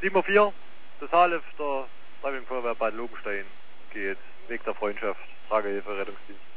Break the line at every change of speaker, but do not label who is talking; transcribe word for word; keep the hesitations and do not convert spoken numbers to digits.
sieben Uhr vier, Totallift der Freiwilligen Feuerwehr Bad Lobenstein geht. Weg der Freundschaft, Tragehilfe, Rettungsdienst.